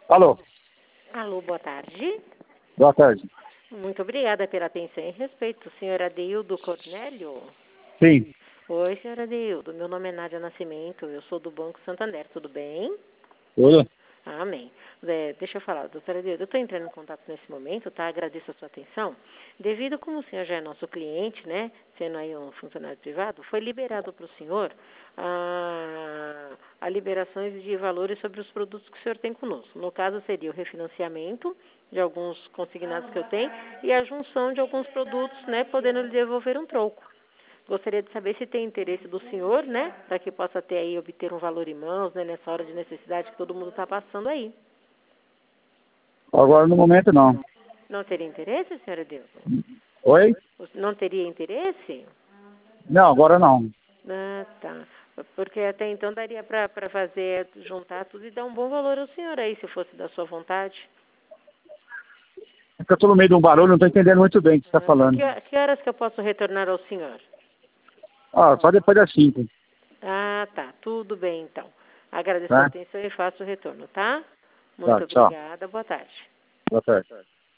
Alô, Alô, boa tarde. boa tarde. Muito obrigada pela atenção e respeito. Senhor Adeildo Cornélio? Sim, Oi, senhor Adeildo. Meu nome é Nádia Nascimento. Eu sou do Banco Santander. Tudo bem? tudo? Amém. Deixa eu falar, doutora Adeildo. Eu estou entrando em contato nesse momento, tá? Agradeço a sua atenção. Devido como o senhor já é nosso cliente, né? Sendo aí um funcionário privado, foi liberado para o senhor a liberações de valores sobre os produtos que o senhor tem conosco. No caso, seria o refinanciamento de alguns consignados que eu tenho e a junção de alguns produtos, né? Podendo lhe devolver um troco. Gostaria de saber se tem interesse do senhor, né? Para que possa ter aí, obter um valor em mãos, né? Nessa hora de necessidade que todo mundo está passando aí. Agora no momento não. Não teria interesse, senhora Deus? Oi? Não teria interesse? Não, agora não. Ah, tá. Porque até então daria para fazer, juntar tudo e dar um bom valor ao senhor aí, se fosse da sua vontade. É que eu tô no meio de um barulho, não tô entendendo muito bem o que você está Ah, tá. falando. Que horas que eu posso retornar ao senhor? Ah, só depois das 5, Ah, tá. Tudo bem, então. Agradeço a tá? atenção e faço o retorno, tá? Tá, Muito tchau. obrigada. Boa tarde. Boa tarde.